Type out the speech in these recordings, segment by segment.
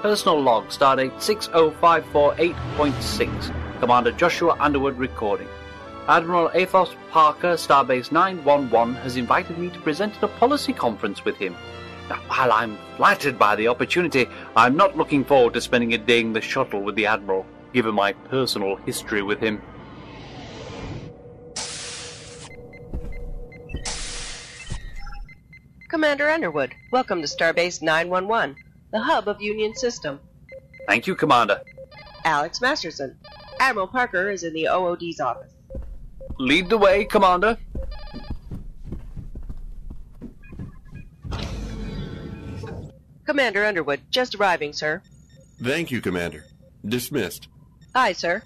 Personal log, stardate 60548.6. Commander Joshua Underwood recording. Admiral Athos Parker, Starbase 911, has invited me to present at a policy conference with him. Now, while I'm flattered by the opportunity, I'm not looking forward to spending a day in the shuttle with the Admiral, given my personal history with him. Commander Underwood, welcome to Starbase 911, the hub of Union System. Thank you, Commander. Alex Masterson, Admiral Parker is in the OOD's office. Lead the way, Commander. Commander Underwood, just arriving, sir. Thank you, Commander. Dismissed. Aye, sir.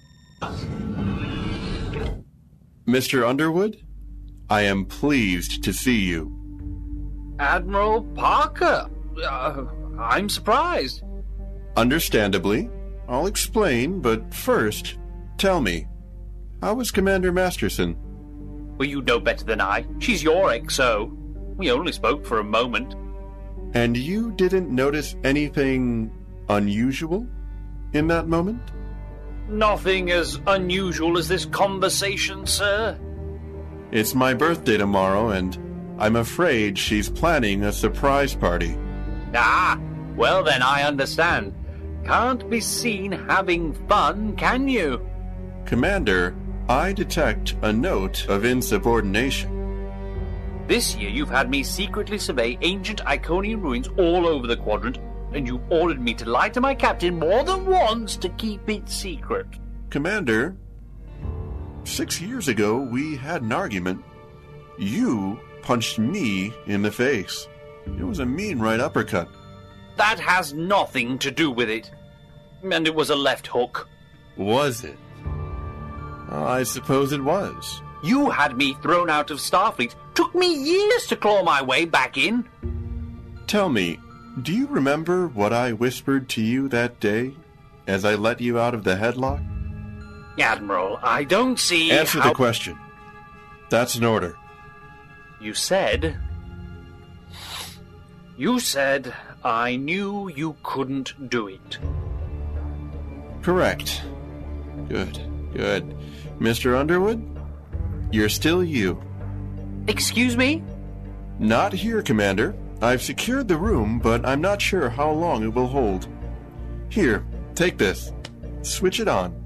Mr. Underwood, I am pleased to see you. Admiral Parker? I'm surprised. Understandably. I'll explain, but first, tell me, how was Commander Masterson? Well, you know better than I. She's your XO. We only spoke for a moment. And you didn't notice anything unusual in that moment? Nothing as unusual as this conversation, sir. It's my birthday tomorrow, and I'm afraid she's planning a surprise party. Ah, well then I understand. Can't be seen having fun, can you? Commander, I detect a note of insubordination. This year you've had me secretly survey ancient Iconian ruins all over the quadrant, and you ordered me to lie to my captain more than once to keep it secret. Commander, 6 years ago we had an argument. You punched me in the face. It was a mean right uppercut. That has nothing to do with it. And it was a left hook. Was it? I suppose it was. You had me thrown out of Starfleet. Took me years to claw my way back in. Tell me, do you remember what I whispered to you that day as I let you out of the headlock? Admiral, I don't see Answer the question. That's an order. You said I knew you couldn't do it. Correct. Good. Mr. Underwood, you're still you. Excuse me? Not here, Commander. I've secured the room, but I'm not sure how long it will hold. Here, take this. Switch it on.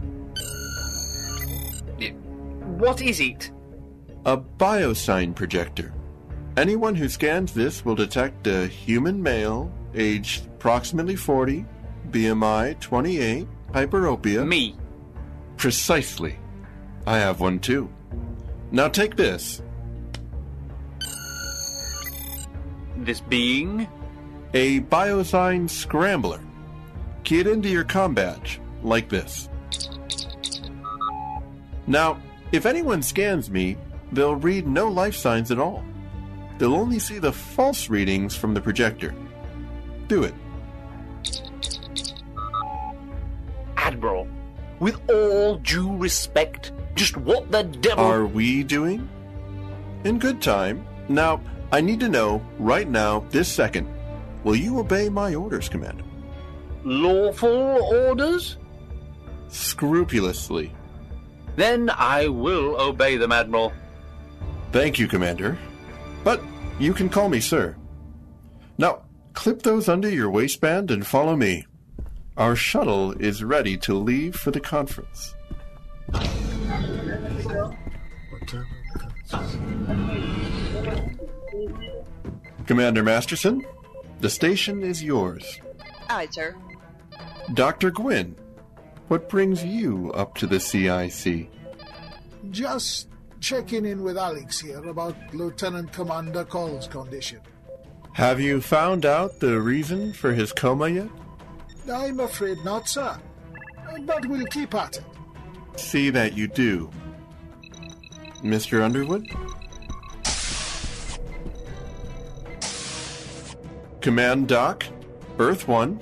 What is it? A biosign projector. Anyone who scans this will detect a human male, aged approximately 40, BMI 28, hyperopia. Me. Precisely. I have one too. Now take this. This being? A biosign scrambler. Key it into your comm badge, like this. Now, if anyone scans me, they'll read no life signs at all. They'll only see the false readings from the projector. Do it. Admiral, with all due respect, just what the devil... Are we doing? In good time. Now, I need to know, right now, this second, will you obey my orders, Commander? Lawful orders? Scrupulously. Then I will obey them, Admiral. Thank you, Commander. But you can call me sir. Now, clip those under your waistband and follow me. Our shuttle is ready to leave for the conference. Commander Masterson, the station is yours. Aye, sir. Dr. Gwynn, what brings you up to the CIC? Just checking in with Alex here about Lieutenant Commander Cole's condition. Have you found out the reason for his coma yet? I'm afraid not, sir. But we'll keep at it. See that you do. Mr. Underwood? Command Doc, Earth 1.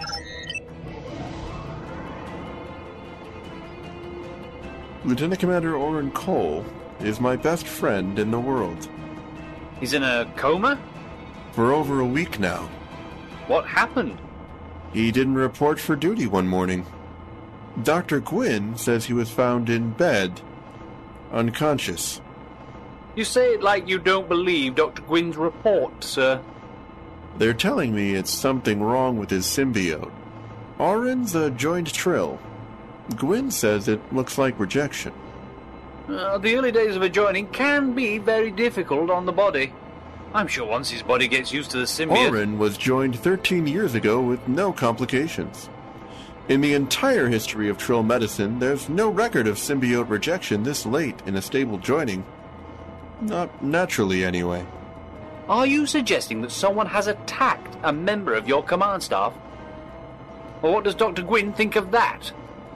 Lieutenant Commander Oren Cole is my best friend in the world. He's in a coma? For over a week now. What happened? He didn't report for duty one morning. Dr. Gwyn says he was found in bed, unconscious. You say it like you don't believe Dr. Gwyn's report, sir. They're telling me it's something wrong with his symbiote. Orin's a joined trill. Gwyn says it looks like rejection. The early days of adjoining can be very difficult on the body. I'm sure once his body gets used to the symbiote... Orin was joined 13 years ago with no complications. In the entire history of trill medicine, there's no record of symbiote rejection this late in a stable joining. Not naturally, anyway. Are you suggesting that someone has attacked a member of your command staff? Or what does Dr. Gwyn think of that?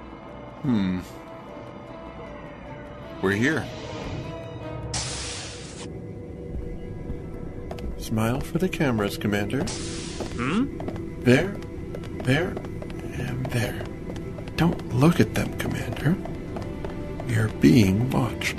We're here. Smile for the cameras, Commander. There, and there. Don't look at them, Commander. We are being watched.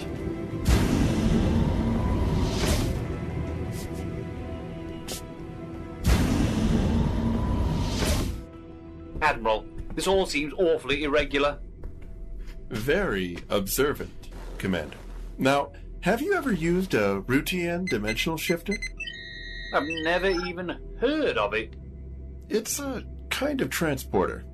Admiral, this all seems awfully irregular. Very observant, Commander. Now, have you ever used a Routien dimensional shifter? I've never even heard of it. It's a kind of transporter.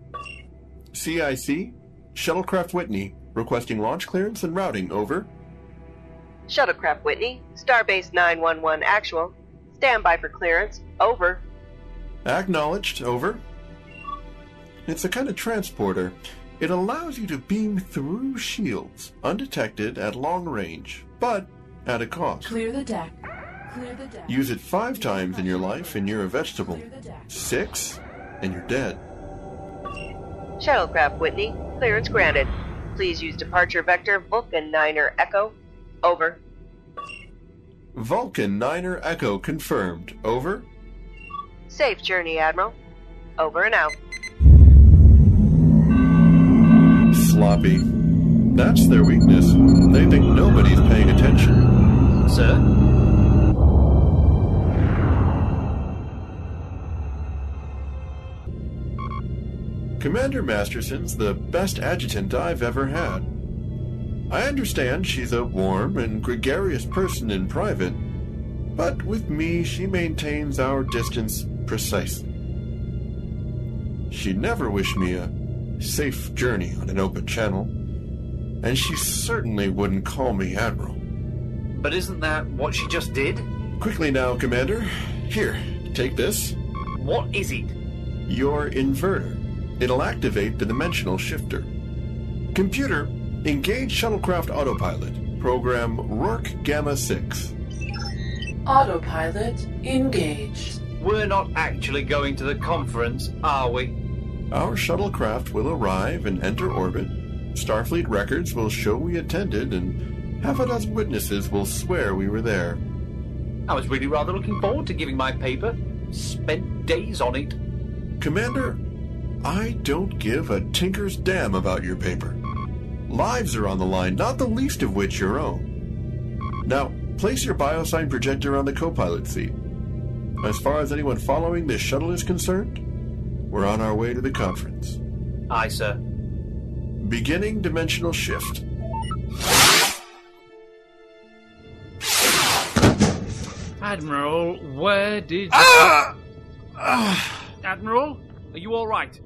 CIC, Shuttlecraft Whitney, requesting launch clearance and routing, over. Shuttlecraft Whitney, Starbase 911 actual. Stand by for clearance, over. Acknowledged, over. It's a kind of transporter. It allows you to beam through shields, undetected at long range, but at a cost. Clear the deck. Clear the deck. Use it 5 times in your life and you're a vegetable. 6, and you're dead. Shuttlecraft Whitney, clearance granted. Please use departure vector Vulcan 9er Echo, over. Vulcan 9er Echo confirmed, over. Safe journey, Admiral. Over and out. Sloppy. That's their weakness. They think nobody's paying attention. Sir? Commander Masterson's the best adjutant I've ever had. I understand she's a warm and gregarious person in private, but with me she maintains our distance precisely. She'd never wish me a safe journey on an open channel, and she certainly wouldn't call me Admiral. But isn't that what she just did? Quickly now, Commander. Here, take this. What is it? Your inverter. It'll activate the dimensional shifter. Computer, engage Shuttlecraft Autopilot. Program Rourke Gamma 6. Autopilot engaged. We're not actually going to the conference, are we? Our shuttlecraft will arrive and enter orbit. Starfleet records will show we attended, and half a dozen witnesses will swear we were there. I was really rather looking forward to giving my paper. Spent days on it. Commander, I don't give a tinker's damn about your paper. Lives are on the line, not the least of which your own. Now, place your biosign projector on the co-pilot seat. As far as anyone following this shuttle is concerned, we're on our way to the conference. Aye, sir. Beginning dimensional shift. Admiral, where did... Admiral, are you all right?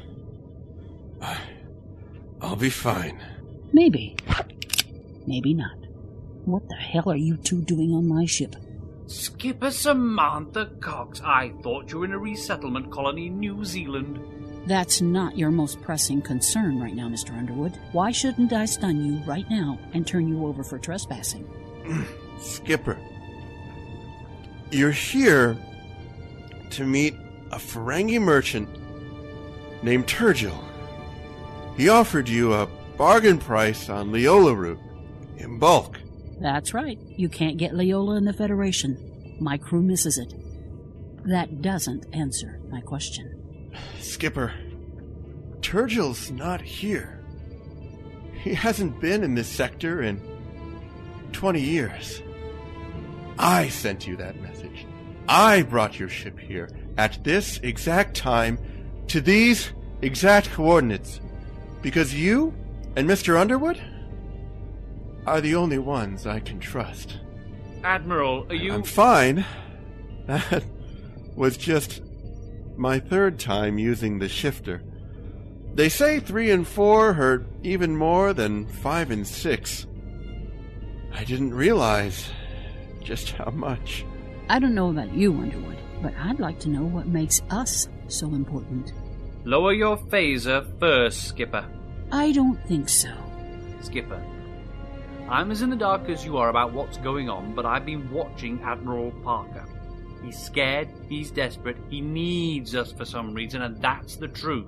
I'll be fine. Maybe. Maybe not. What the hell are you two doing on my ship? Skipper Samantha Cox, I thought you were in a resettlement colony in New Zealand. That's not your most pressing concern right now, Mr. Underwood. Why shouldn't I stun you right now and turn you over for trespassing? Skipper, you're here to meet a Ferengi merchant named Turgil. He offered you a bargain price on Leola route in bulk. That's right. You can't get Leola in the Federation. My crew misses it. That doesn't answer my question. Skipper, Turgil's not here. He hasn't been in this sector in 20 years. I sent you that message. I brought your ship here at this exact time to these exact coordinates, because you and Mr. Underwood are the only ones I can trust. Admiral, are you... I'm fine. That was just my third time using the shifter. They say 3 and 4 hurt even more than 5 and 6. I didn't realize just how much. I don't know about you, Underwood, but I'd like to know what makes us so important. Lower your phaser first, Skipper. I don't think so. Skipper, I'm as in the dark as you are about what's going on, but I've been watching Admiral Parker. He's scared, he's desperate, he needs us for some reason, and that's the truth.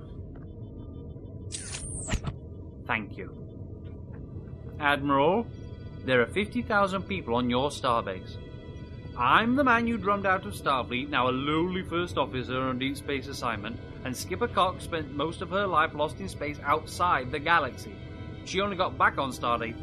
Thank you. Admiral, there are 50,000 people on your starbase. I'm the man you drummed out of Starfleet, now a lowly first officer on deep space assignment, and Skipper Cox spent most of her life lost in space outside the galaxy. She only got back on Stardate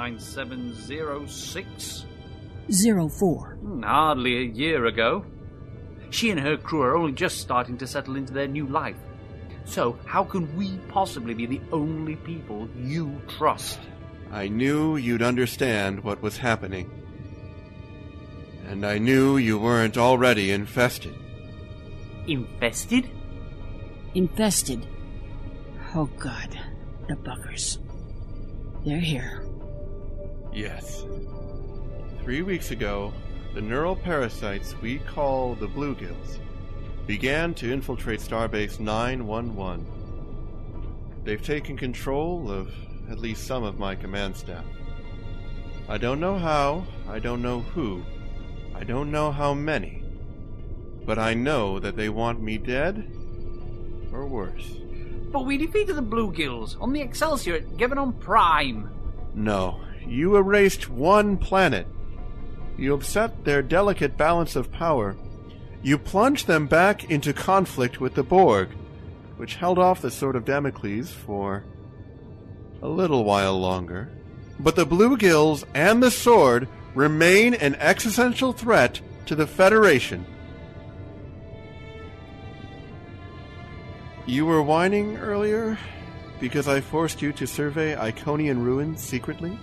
59706. 04. Hardly a year ago. She and her crew are only just starting to settle into their new life. So, how can we possibly be the only people you trust? I knew you'd understand what was happening. And I knew you weren't already infested. Infested? Infested. Oh, God. The buggers. They're here. Yes. 3 weeks ago, the neural parasites we call the bluegills began to infiltrate Starbase 911. They've taken control of at least some of my command staff. I don't know how, I don't know who, I don't know how many, but I know that they want me dead or worse. But we defeated the bluegills on the Excelsior at Gevenon Prime. No, you erased one planet. You upset their delicate balance of power. You plunged them back into conflict with the Borg, which held off the Sword of Damocles for a little while longer. But the bluegills and the Sword remain an existential threat to the Federation. You were whining earlier because I forced you to survey Iconian ruins secretly?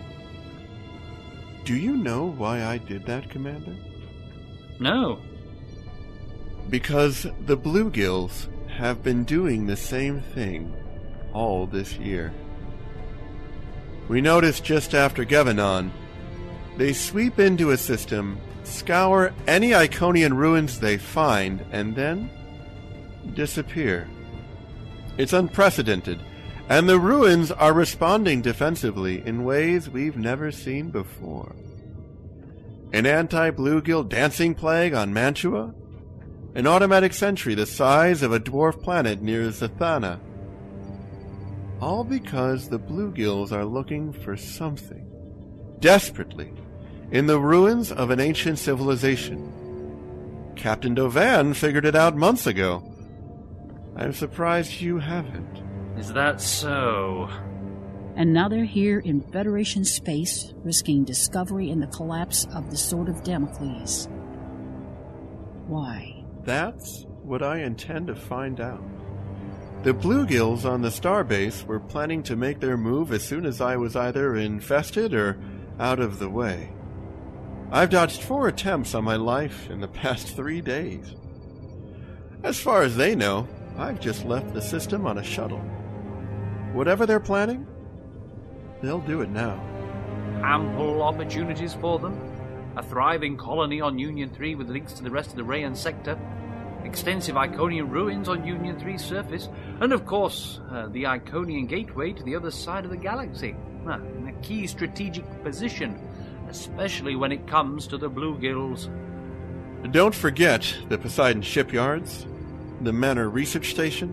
Do you know why I did that, Commander? No. Because the bluegills have been doing the same thing all this year. We noticed just after Gevenon, they sweep into a system, scour any Iconian ruins they find, and then disappear. It's unprecedented, and the ruins are responding defensively in ways we've never seen before. An anti-bluegill dancing plague on Mantua, an automatic sentry the size of a dwarf planet near Zathana. All because the bluegills are looking for something, desperately, in the ruins of an ancient civilization. Captain Dovan figured it out months ago. I'm surprised you haven't. Is that so? And now they're here in Federation space, risking discovery and the collapse of the Sword of Damocles. Why? That's what I intend to find out. The bluegills on the starbase were planning to make their move as soon as I was either infested or out of the way. I've dodged 4 attempts on my life in the past 3 days. As far as they know, I've just left the system on a shuttle. Whatever they're planning, they'll do it now. Ample opportunities for them. A thriving colony on Union 3 with links to the rest of the Rayan sector. Extensive Iconian ruins on Union 3's surface. And of course, the Iconian gateway to the other side of the galaxy. In a key strategic position, especially when it comes to the bluegills. Don't forget the Poseidon shipyards, the Manor Research Station.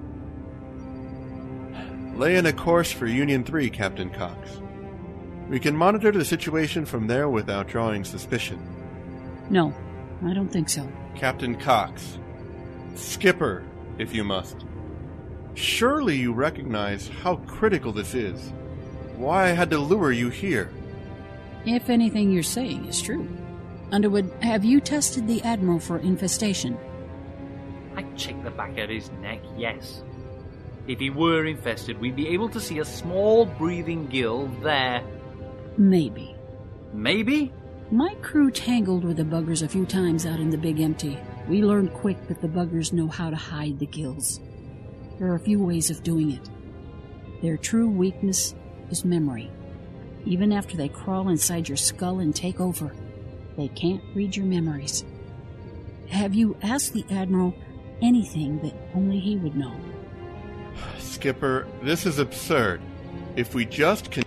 Lay in a course for Union 3, Captain Cox. We can monitor the situation from there without drawing suspicion. No, I don't think so. Captain Cox. Skipper, if you must. Surely you recognize how critical this is. Why I had to lure you here. If anything you're saying is true. Underwood, have you tested the Admiral for infestation? I check the back of his neck, yes. If he were infested, we'd be able to see a small breathing gill there. Maybe. Maybe? My crew tangled with the buggers a few times out in the big empty. We learned quick that the buggers know how to hide the gills. There are a few ways of doing it. Their true weakness is memory. Even after they crawl inside your skull and take over, they can't read your memories. Have you asked the Admiral anything that only he would know? Skipper, this is absurd. If we just can...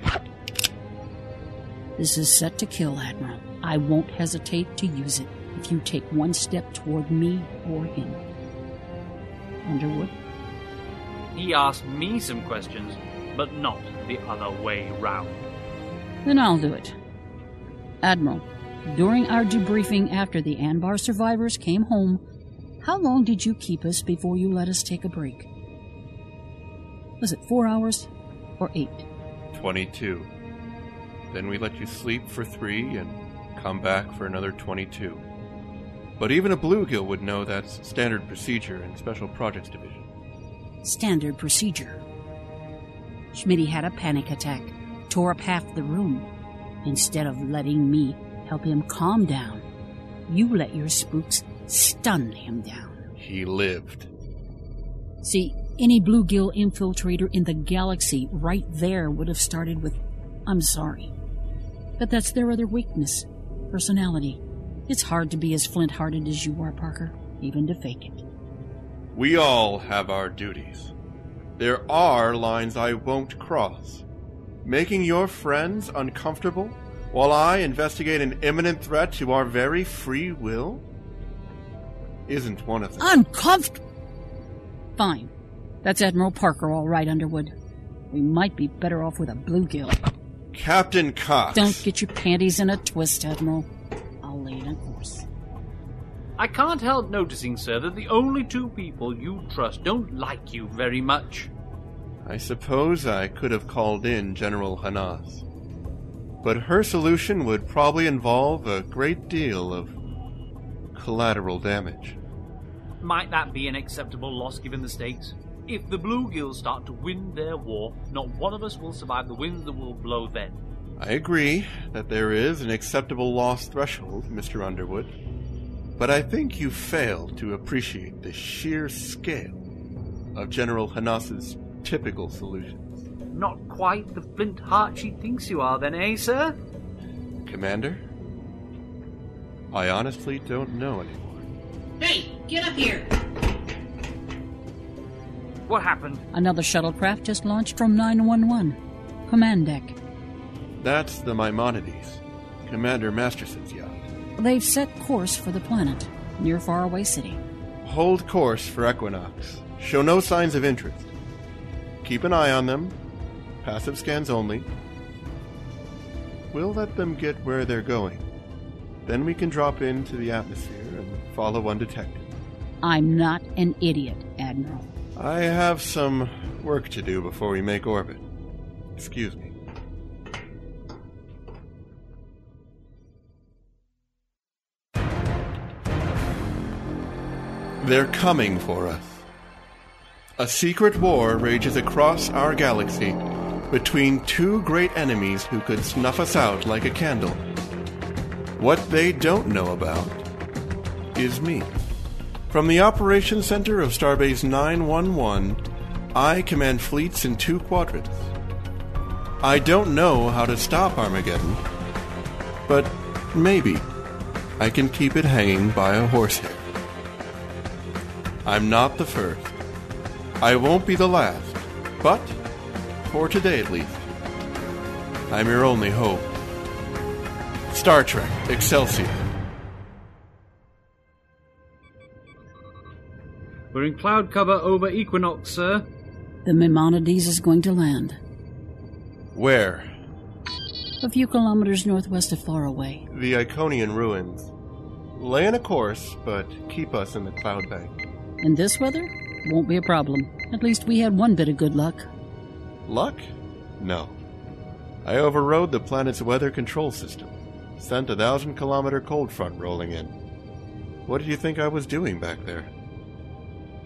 This is set to kill, Admiral. I won't hesitate to use it if you take one step toward me or him. Underwood? He asked me some questions, but not the other way round. Then I'll do it. Admiral, during our debriefing after the Anbar survivors came home, how long did you keep us before you let us take a break? Was it 4 hours or 8? 22. Then we let you sleep for 3 and come back for another 22. But even a bluegill would know that's standard procedure in Special Projects Division. Standard procedure. Schmitty had a panic attack, tore up half the room. Instead of letting me help him calm down, you let your spooks stun him down. He lived. See, any bluegill infiltrator in the galaxy right there would have started with, "I'm sorry." But that's their other weakness, personality. It's hard to be as flint-hearted as you are, Parker, even to fake it. We all have our duties. There are lines I won't cross. Making your friends uncomfortable while I investigate an imminent threat to our very free will isn't one of them. Uncomfortable? Fine. That's Admiral Parker, all right, Underwood. We might be better off with a bluegill. Captain Cox. Don't get your panties in a twist, Admiral. I'll lay it on course. I can't help noticing, sir, that the only two people you trust don't like you very much. I suppose I could have called in General Hanas. But her solution would probably involve a great deal of collateral damage. Might that be an acceptable loss given the stakes? If the bluegills start to win their war, not one of us will survive the winds that will blow then. I agree that there is an acceptable loss threshold, Mr. Underwood. But I think you fail to appreciate the sheer scale of General Hanas's typical solutions. Not quite the flint heart she thinks you are then, eh, sir? Commander? I honestly don't know anymore. Hey, get up here! What happened? Another shuttlecraft just launched from 911. Command deck. That's the Maimonides, Commander Masterson's yacht. They've set course for the planet, near Faraway City. Hold course for Equinox. Show no signs of interest. Keep an eye on them. Passive scans only. We'll let them get where they're going. Then we can drop into the atmosphere and follow undetected. I'm not an idiot, Admiral. I have some work to do before we make orbit. Excuse me. They're coming for us. A secret war rages across our galaxy between two great enemies who could snuff us out like a candle. What they don't know about is me. From the Operations Center of Starbase 911, I command fleets in 2 quadrants. I don't know how to stop Armageddon, but maybe I can keep it hanging by a horsehair. I'm not the first. I won't be the last, but, for today at least, I'm your only hope. Star Trek Excelsior. We're in cloud cover over Equinox, sir. The Maimonides is going to land. Where? A few kilometers northwest of Faraway. The Iconian ruins. Lay in a course, but keep us in the cloud bank. In this weather? Won't be a problem. At least we had one bit of good luck. Luck? No. I overrode the planet's weather control system. Sent a 1,000-kilometer cold front rolling in. What did you think I was doing back there?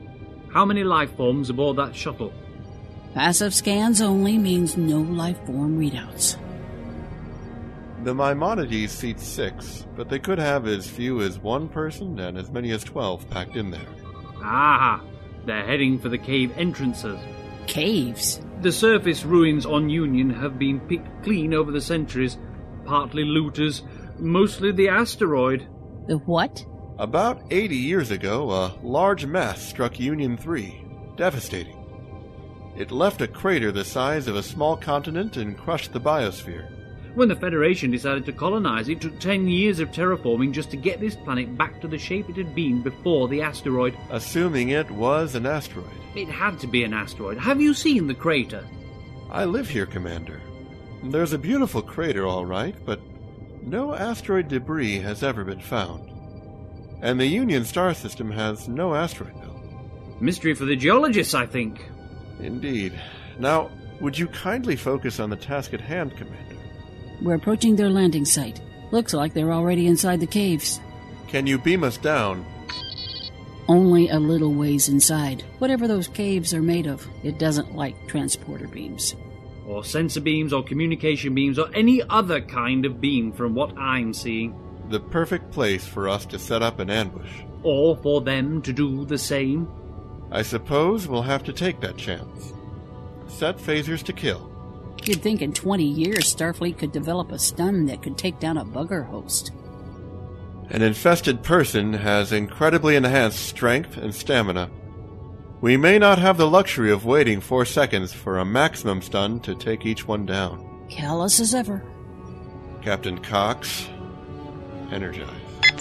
How many life forms aboard that shuttle? Passive scans only means no life form readouts. The Maimonides seats 6, but they could have as few as 1 person and as many as 12 packed in there. Aha! They're heading for the cave entrances. Caves? The surface ruins on Union have been picked clean over the centuries. Partly looters, mostly the asteroid. The what? About 80 years ago, a large mass struck Union 3, devastating. It left a crater the size of a small continent and crushed the biosphere. When the Federation decided to colonize, it took 10 years of terraforming just to get this planet back to the shape it had been before the asteroid. Assuming it was an asteroid. It had to be an asteroid. Have you seen the crater? I live here, Commander. There's a beautiful crater, all right, but no asteroid debris has ever been found. And the Union star system has no asteroid belt. Mystery for the geologists, I think. Indeed. Now, would you kindly focus on the task at hand, Commander? We're approaching their landing site. Looks like they're already inside the caves. Can you beam us down? Only a little ways inside. Whatever those caves are made of, it doesn't like transporter beams. Or sensor beams, or communication beams, or any other kind of beam from what I'm seeing. The perfect place for us to set up an ambush. Or for them to do the same. I suppose we'll have to take that chance. Set phasers to kill. You'd think in 20 years Starfleet could develop a stun that could take down a bugger host. An infested person has incredibly enhanced strength and stamina. We may not have the luxury of waiting 4 seconds for a maximum stun to take each one down. Callous as ever. Captain Cox, energize.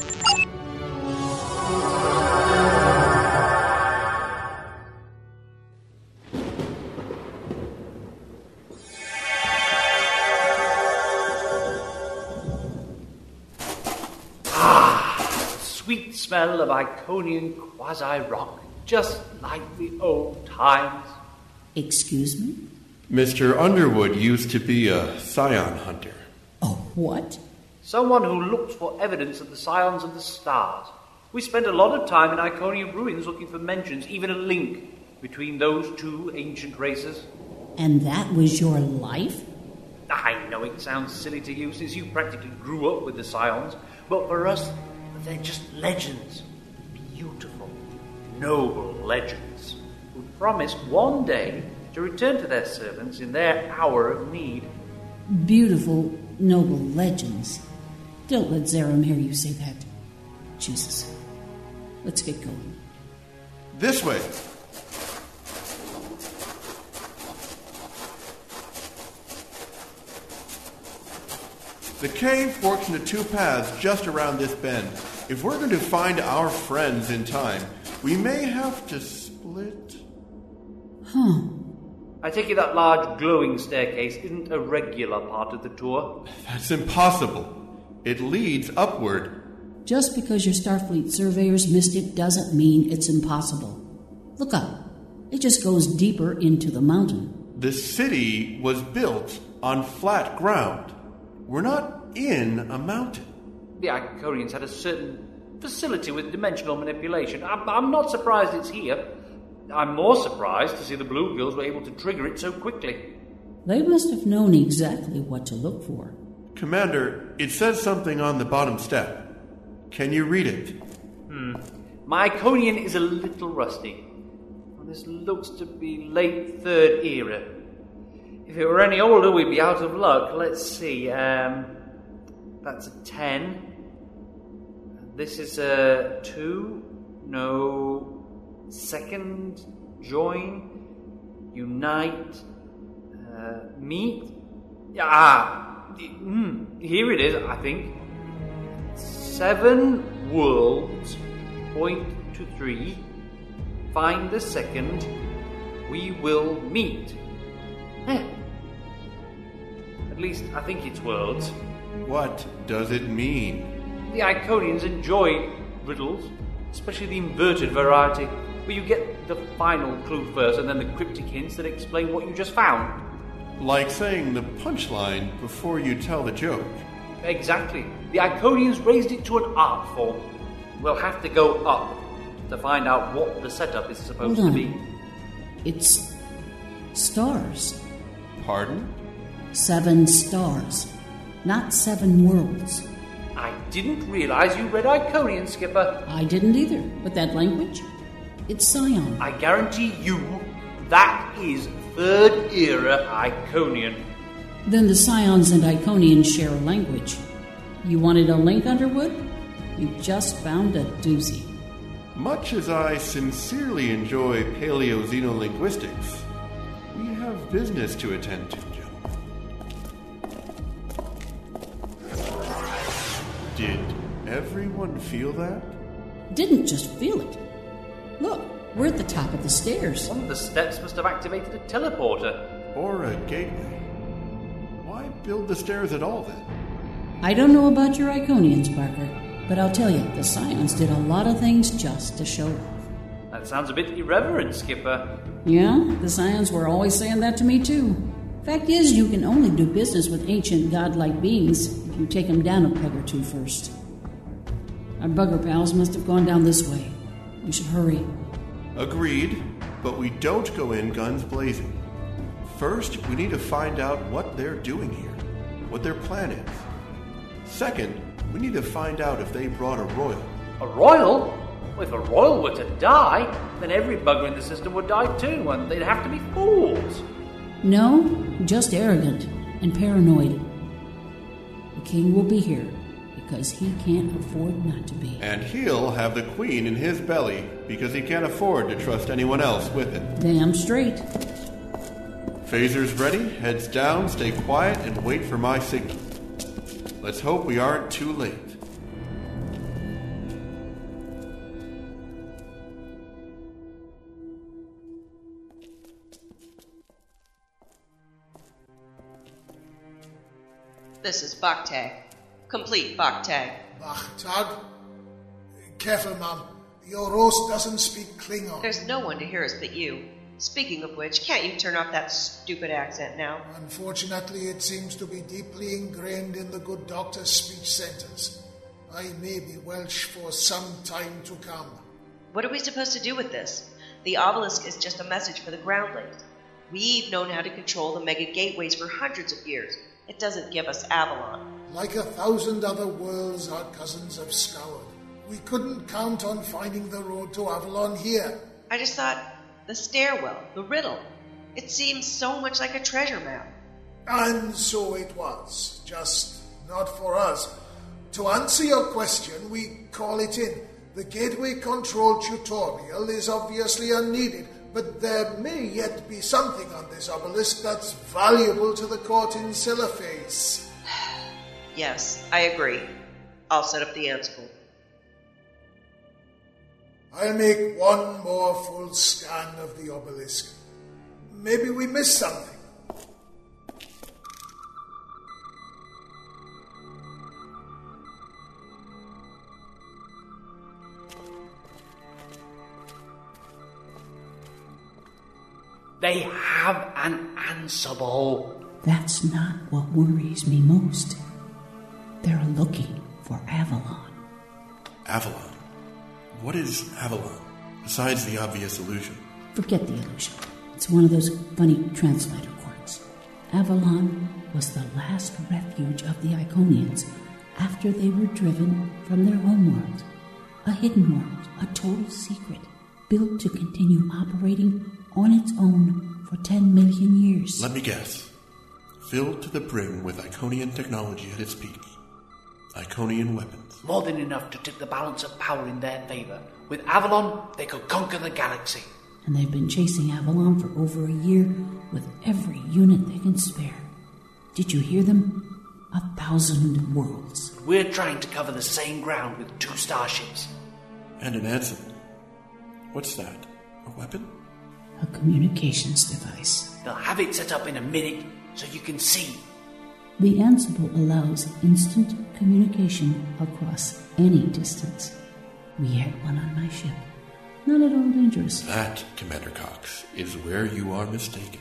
Sweet smell of Iconian quasi-rock, just like the old times. Excuse me? Mr. Underwood used to be a scion hunter. Oh, what? Someone who looked for evidence of the scions of the stars. We spent a lot of time in Iconian ruins looking for mentions, even a link between those two ancient races. And that was your life? I know it sounds silly to you since you practically grew up with the scions, but for us, they're just legends. Beautiful, noble legends who promised one day to return to their servants in their hour of need. Beautiful, noble legends. Don't let Zaram hear you say that. Jesus. Let's get going. This way. The cave forks into 2 paths just around this bend. If we're going to find our friends in time, we may have to split. Huh. I take it that large glowing staircase isn't a regular part of the tour? That's impossible. It leads upward. Just because your Starfleet surveyors missed it doesn't mean it's impossible. Look up. It just goes deeper into the mountain. The city was built on flat ground. We're not in a mountain. The Iconians had a certain facility with dimensional manipulation. I'm not surprised it's here. I'm more surprised to see the Bluegills were able to trigger it so quickly. They must have known exactly what to look for. Commander, it says something on the bottom step. Can you read it? My Iconian is a little rusty. This looks to be late 3rd era. If it were any older, we'd be out of luck. Let's see. That's a 10. This is a 2. No. Second. Join. Unite. Meet. Here it is, I think. 7 worlds. Point to 3. Find the second. We will meet. At least, I think it's worlds. What does it mean? The Iconians enjoy riddles, especially the inverted variety, where you get the final clue first and then the cryptic hints that explain what you just found. Like saying the punchline before you tell the joke. Exactly. The Iconians raised it to an art form. We'll have to go up. to find out what the setup is supposed Hold to on. be. It's stars. Pardon? 7 stars, not 7 worlds. I didn't realize you read Iconian, Skipper. I didn't either, but that language, it's Scion. I guarantee you that is Third Era Iconian. Then the Scions and Iconians share a language. You wanted a link, Underwood? You just found a doozy. Much as I sincerely enjoy paleoxenolinguistics, we have business to attend to, gentlemen. Did everyone feel that? Didn't just feel it. Look, we're at the top of the stairs. One of the steps must have activated a teleporter. Or a gateway? Why build the stairs at all, then? I don't know about your Iconians, Parker, but I'll tell you, the Scions did a lot of things just to show off. That sounds a bit irreverent, Skipper. Yeah, the Scions were always saying that to me, too. Fact is, you can only do business with ancient godlike beings if you take them down a peg or two first. Our bugger pals must have gone down this way. We should hurry. Agreed, but we don't go in guns blazing. First, we need to find out what they're doing here, what their plan is. Second, we need to find out if they brought a royal. A royal? Well, if a royal were to die, then every bugger in the system would die too, and they'd have to be fools. No, just arrogant and paranoid. The king will be here because he can't afford not to be. And he'll have the queen in his belly because he can't afford to trust anyone else with it. Damn straight. Phasers ready, heads down, stay quiet, and wait for my signal. Let's hope we aren't too late. This is Baktag. Complete Baktag. Bachtag? Careful, Mum. Your roast doesn't speak Klingon. There's no one to hear us but you. Speaking of which, can't you turn off that stupid accent now? Unfortunately, it seems to be deeply ingrained in the good doctor's speech centers. I may be Welsh for some time to come. What are we supposed to do with this? The obelisk is just a message for the groundlings. We've known how to control the mega gateways for hundreds of years. It doesn't give us Avalon. Like 1,000 other worlds our cousins have scoured, we couldn't count on finding the road to Avalon here. I just thought, the stairwell, the riddle. It seems so much like a treasure map. And so it was, just not for us. To answer your question, we call it in. The gateway control tutorial is obviously unneeded, but there may yet be something on this obelisk that's valuable to the court in Cellophase. Yes, I agree. I'll set up the Ansible. I'll make one more full scan of the obelisk. Maybe we missed something. They have an Ansible. That's not what worries me most. They're looking for Avalon. Avalon? What is Avalon, besides the obvious illusion? Forget the illusion. It's one of those funny translator quirks. Avalon was the last refuge of the Iconians after they were driven from their homeworld. A hidden world, a total secret, built to continue operating on its own for 10 million years. Let me guess. Filled to the brim with Iconian technology at its peak. Iconian weapons. More than enough to tip the balance of power in their favor. With Avalon, they could conquer the galaxy. And they've been chasing Avalon for over a year with every unit they can spare. Did you hear them? 1,000 worlds. We're trying to cover the same ground with 2 starships. And an Ansible. What's that? A weapon? A communications device. They'll have it set up in a minute so you can see. The Ansible allows instant communication across any distance. We had one on my ship. Not at all dangerous. That, Commander Cox, is where you are mistaken.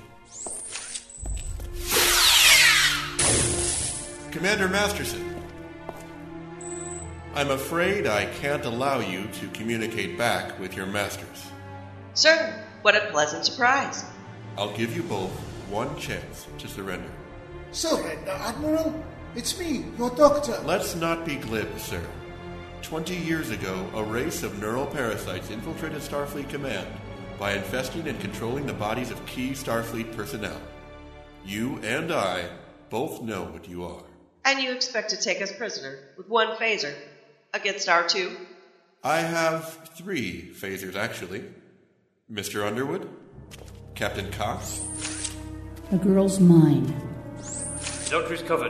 Commander Masterson, I'm afraid I can't allow you to communicate back with your masters. Sir, what a pleasant surprise. I'll give you both one chance to surrender. Surrender, Admiral? It's me, your doctor. Let's not be glib, sir. 20 years ago, a race of neural parasites infiltrated Starfleet Command by infesting and controlling the bodies of key Starfleet personnel. You and I both know what you are. And you expect to take us prisoner with one phaser against our two? I have 3 phasers, actually. Mr. Underwood? Captain Cox? The girl's mine. The doctor is covered.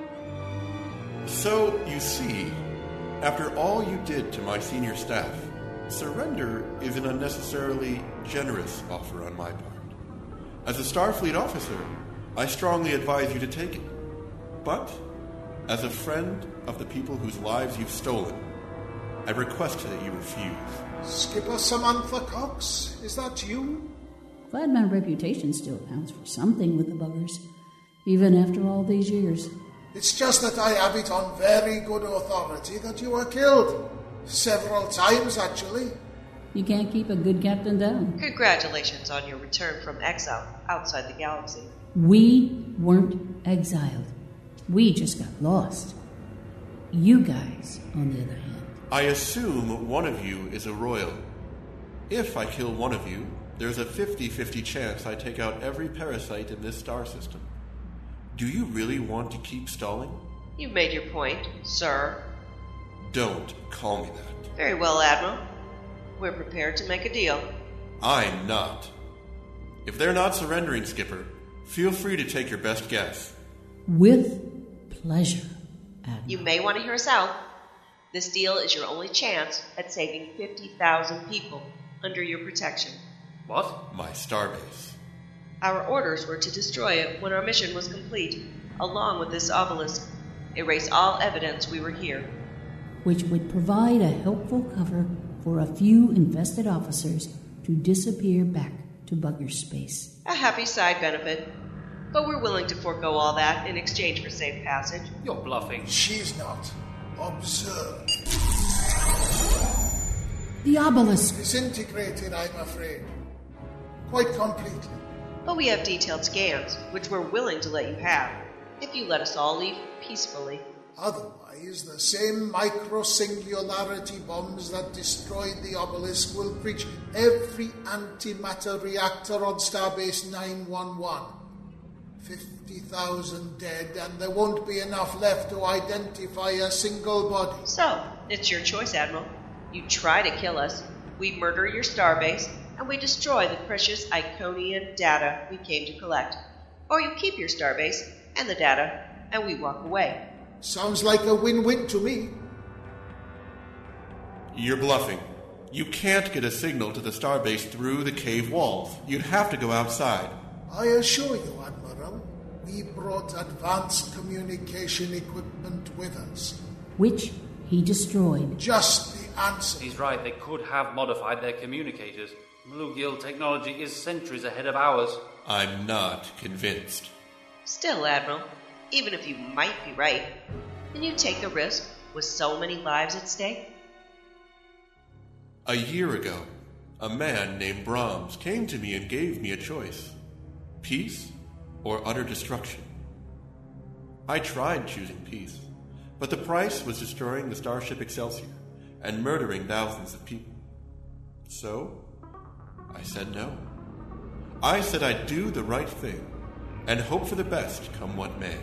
So, you see, after all you did to my senior staff, surrender is an unnecessarily generous offer on my part. As a Starfleet officer, I strongly advise you to take it. But, as a friend of the people whose lives you've stolen, I request that you refuse. Skipper Samantha Cox, is that you? Glad my reputation still counts for something with the buggers, even after all these years. It's just that I have it on very good authority that you were killed. Several times, actually. You can't keep a good captain down. Congratulations on your return from exile outside the galaxy. We weren't exiled. We just got lost. You guys, on the other hand. I assume one of you is a royal. If I kill one of you, there's a 50-50 chance I take out every parasite in this star system. Do you really want to keep stalling? You've made your point, sir. Don't call me that. Very well, Admiral. We're prepared to make a deal. I'm not. If they're not surrendering, Skipper, feel free to take your best guess. With pleasure, Admiral. You may want to hear us out. This deal is your only chance at saving 50,000 people under your protection. What? My starbase. Our orders were to destroy it when our mission was complete, along with this obelisk. Erase all evidence we were here. Which would provide a helpful cover for a few infested officers to disappear back to bugger space. A happy side benefit. But we're willing to forego all that in exchange for safe passage. You're bluffing. She's not. Observe. The obelisk! Disintegrated, I'm afraid. Quite completely. But we have detailed scans, which we're willing to let you have, if you let us all leave peacefully. Otherwise, the same micro-singularity bombs that destroyed the obelisk will breach every antimatter reactor on Starbase 911. 50,000 dead, and there won't be enough left to identify a single body. So, it's your choice, Admiral. You try to kill us, we murder your starbase, and we destroy the precious Iconian data we came to collect. Or you keep your starbase and the data, and we walk away. Sounds like a win-win to me. You're bluffing. You can't get a signal to the starbase through the cave walls. You'd have to go outside. I assure you, Admiral, we brought advanced communication equipment with us. Which he destroyed. Just the answer. He's right, they could have modified their communicators. Bluegill technology is centuries ahead of ours. I'm not convinced. Still, Admiral, even if you might be right, can you take the risk with so many lives at stake? A year ago, a man named Brahms came to me and gave me a choice. Peace or utter destruction. I tried choosing peace, but the price was destroying the Starship Excelsior and murdering thousands of people. So, I said no. I said I'd do the right thing and hope for the best come what may.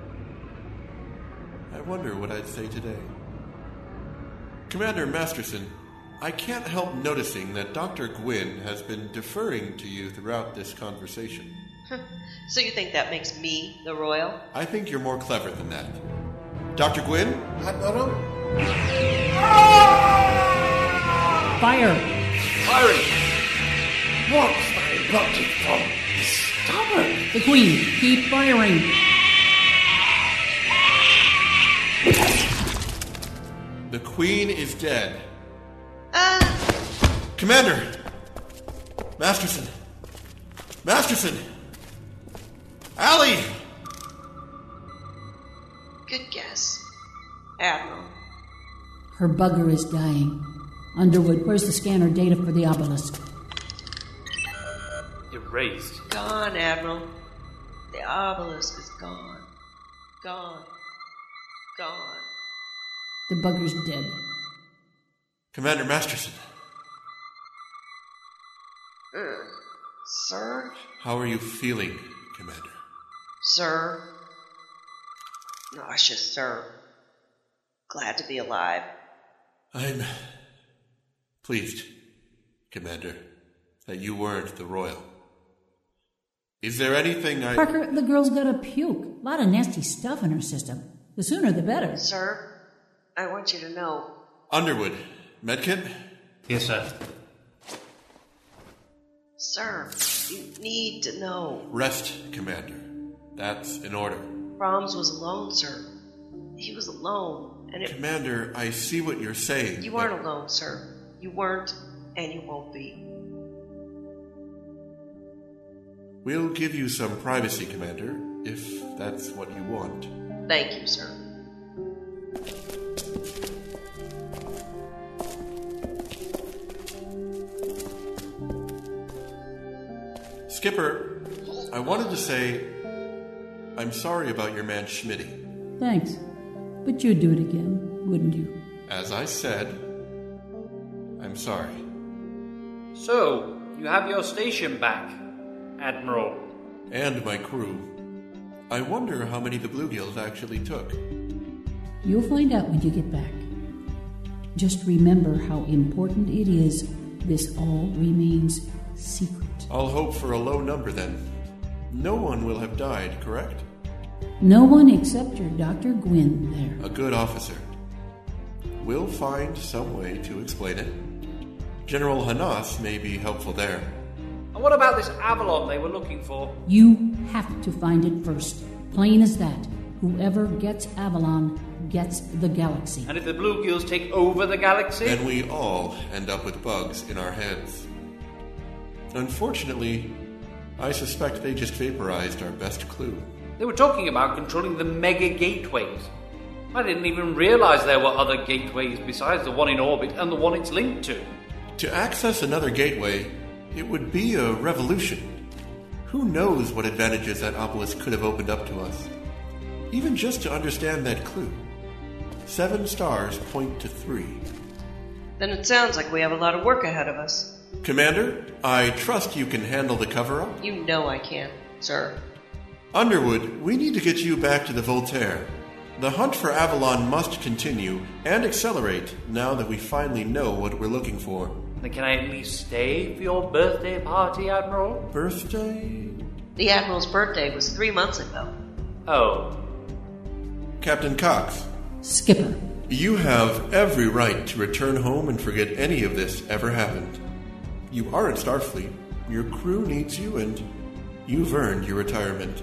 I wonder what I'd say today. Commander Masterson, I can't help noticing that Dr. Gwynn has been deferring to you throughout this conversation. So you think that makes me the royal? I think you're more clever than that. Dr. Gwynn? Admiral? Fire! Firing! What's my logic from? Stubborn! The Queen, keep firing! The Queen is dead. Commander! Masterson! Masterson! Allie! Good guess, Admiral. Her bugger is dying. Underwood, where's the scanner data for the obelisk? Erased. Gone, Admiral. The obelisk is gone. Gone. Gone. The bugger's dead. Commander Masterson. Sir? How are you feeling, Commander? Sir? Nauseous, sir. Glad to be alive. I'm pleased, Commander, that you weren't the Royal. Is there anything Parker, the girl's got a puke. A lot of nasty stuff in her system. The sooner the better. Sir, I want you to know. Underwood, medkit? Yes, sir. Sir, you need to know. Rest, Commander. That's in order. Brahms was alone, sir. He was alone, and Commander, I see what you're saying. You weren't alone, sir. You weren't, and you won't be. We'll give you some privacy, Commander, if that's what you want. Thank you, sir. Skipper, I wanted to say I'm sorry about your man Schmitty. Thanks. But you'd do it again, wouldn't you? As I said, I'm sorry. So, you have your station back, Admiral. And my crew. I wonder how many the Bluegills actually took. You'll find out when you get back. Just remember how important it is this all remains secret. I'll hope for a low number then. No one will have died, correct? No one except your Dr. Gwyn there. A good officer. We'll find some way to explain it. General Hanas may be helpful there. And what about this Avalon they were looking for? You have to find it first. Plain as that. Whoever gets Avalon gets the galaxy. And if the Bluegills take over the galaxy? Then we all end up with bugs in our heads. Unfortunately, I suspect they just vaporized our best clue. They were talking about controlling the mega gateways. I didn't even realize there were other gateways besides the one in orbit and the one it's linked to. To access another gateway, it would be a revolution. Who knows what advantages that obelisk could have opened up to us? Even just to understand that clue. 7 stars point to 3. Then it sounds like we have a lot of work ahead of us. Commander, I trust you can handle the cover-up? You know I can, sir. Underwood, we need to get you back to the Voltaire. The hunt for Avalon must continue and accelerate now that we finally know what we're looking for. Then can I at least stay for your birthday party, Admiral? Birthday? The Admiral's birthday was 3 months ago. Oh. Captain Cox. Skipper. You have every right to return home and forget any of this ever happened. You are at Starfleet. Your crew needs you, and you've earned your retirement.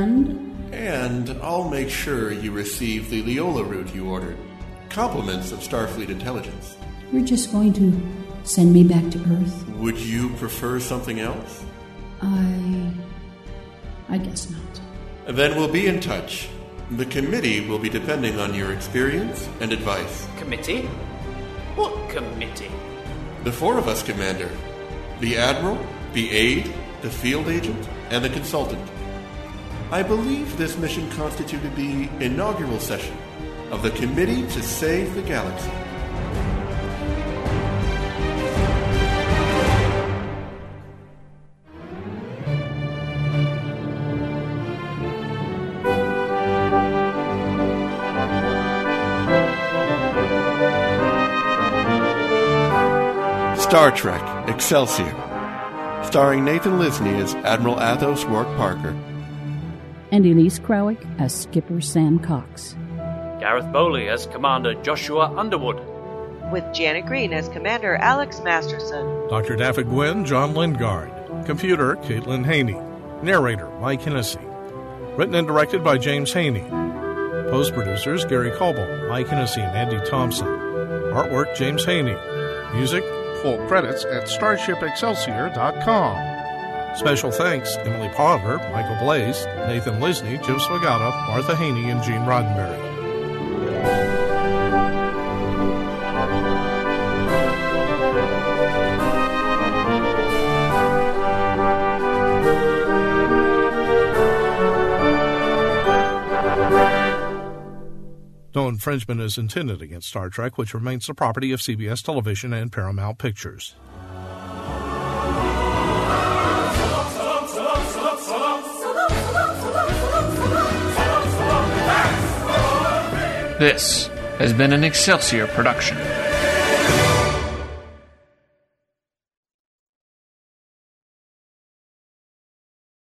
And I'll make sure you receive the Leola route you ordered. Compliments of Starfleet intelligence. You're just going to send me back to Earth? Would you prefer something else? I guess not. Then we'll be in touch. The committee will be depending on your experience and advice. Committee? What committee? The 4 of us, Commander. The Admiral, the Aide, the Field Agent, and the Consultant. I believe this mission constituted the inaugural session of the Committee to Save the Galaxy. Star Trek Excelsior, starring Nathan Lisney as Admiral Athos Rourke Parker, and Elise Krawick as Skipper Sam Cox, Gareth Bowley as Commander Joshua Underwood, with Janet Green as Commander Alex Masterson, Dr. Daffy Gwynn, John Lingard, computer Caitlin Haney, narrator Mike Hennessy, written and directed by James Haney, post-producers Gary Coble, Mike Hennessy, and Andy Thompson, artwork James Haney, music full credits at StarshipExcelsior.com. Special thanks Emily Potter, Michael Blaze, Nathan Lisney, Jim Swagata, Martha Haney, and Gene Roddenberry. No infringement is intended against Star Trek, which remains the property of CBS Television and Paramount Pictures. This has been an Excelsior production.